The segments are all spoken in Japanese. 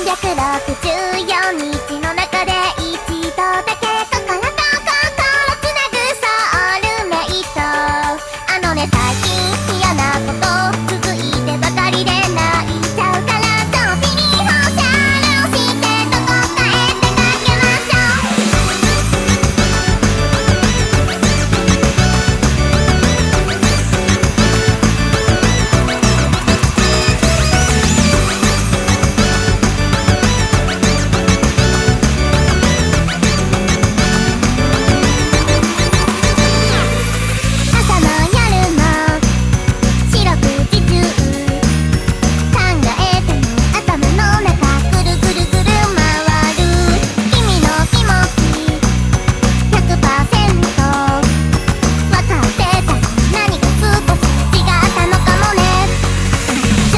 364日の中で一度だけ心と心つなぐソウルメイト。あのね、最近嫌なこと続いてばかりで泣いちゃうから、遠くに放射をしてどこかへ出かけましょ朝も夜も四六時中考えても頭の中ぐるぐるぐる回る。君の気持ち 100% わかってたら何か少し違ったのかもね。冗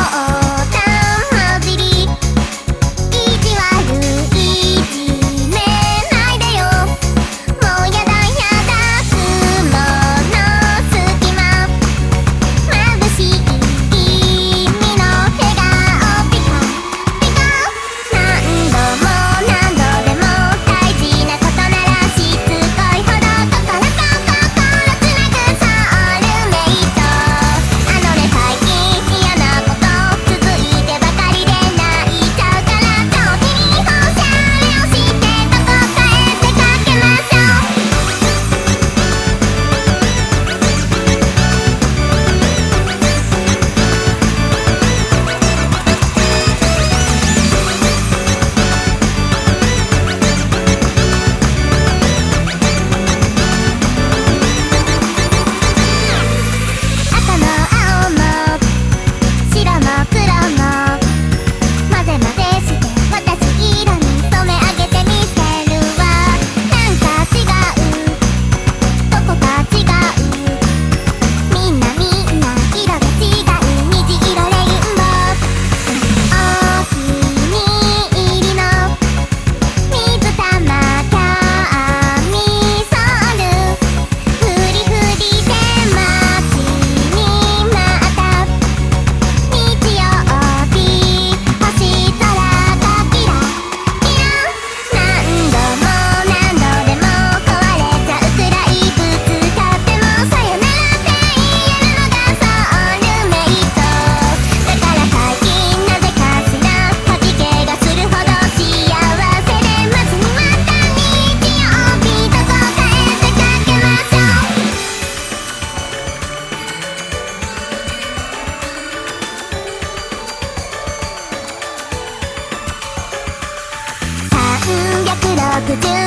談交じり意地悪いじめないでよ。もうやだやだ、雲の隙間眩しい君の笑顔ピカピカ。何度も何度でも大事なことならしつこいほど心と心つなぐソウルメイト。あのね、最近嫌なこと続いてばかりで泣いちゃうから、遠くに放射をしてどこかへ出かけましょう。赤も青も白も黒も混ぜ混ぜして私色に染め上げてみせるわ。なんか違う、どこか違う、みんなみんな色が違う虹色レインボー。お気に入りの水玉キャミソールフリフリで待ちに待った日曜日、星空がキラキラ。何度も何度でも壊れちゃうくらいぶつかってもさよならって言えるのがソウルメイト。だから最近なぜかしら吐き気がするほど幸せで、待ちに待った日曜日、どこかへ出かけましょう。360